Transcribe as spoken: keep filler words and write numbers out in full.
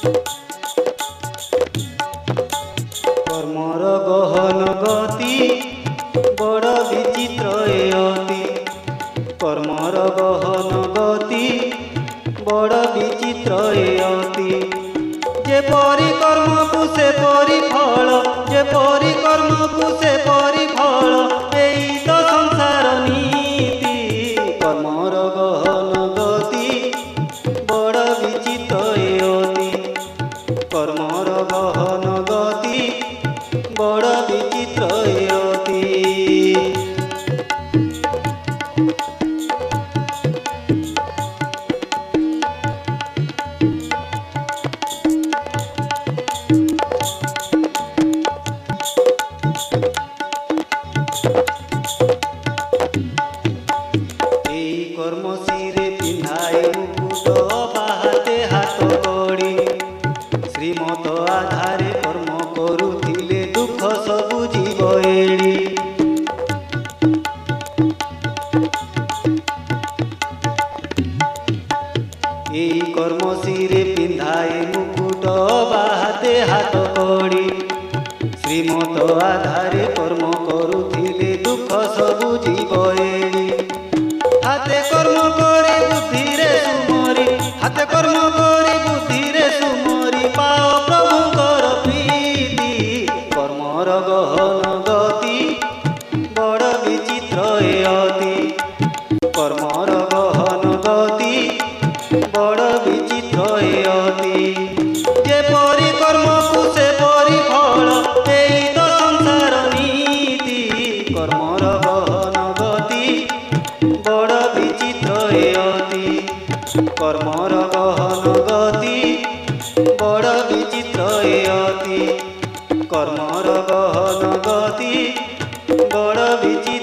कर्मर गहन गति बड़ विचित्र एति। कर्मर गहन गति बड़ विचित्र एति। जेपरि कर्म को से परि फल, जेपरि कर्म को से परि फल, एई तो संसार नीति। कर्मर गहन गति बड़ विचित्र एति। कर्मर गहन गति बड़ विचित्र एति। कर्म सिरे पिंधाए मुकुट बाहाते हाथ कड़ी। श्रीमत आधारे कर्म करुथिले दुख सबु जीव एड़ी। एई कर्म सिरे पिंधाए मुकुट बाहाते हाथ कड़ी। श्रीमत आधारे कर्म करुथिले दुख सबु जीव एड़ी। हाथे कर्म करी बुद्धि रे सुमरी, हाथे कर्म करी बुद्धि रे सुमरी, पाओ प्रभुकर प्रीति। कर्मर गहन गति बड़ विचित्र एति। कर्मर गहन गति बड़ विचित्र एति। जेपरि कर्म को से परि फल, एई तो संसार नीति। कर्मर गहन गति बड़ विचित्र एति। कर्मर गहन गति बड़ विचित्र एति। कर्मर गहन गति बड़ विचित्र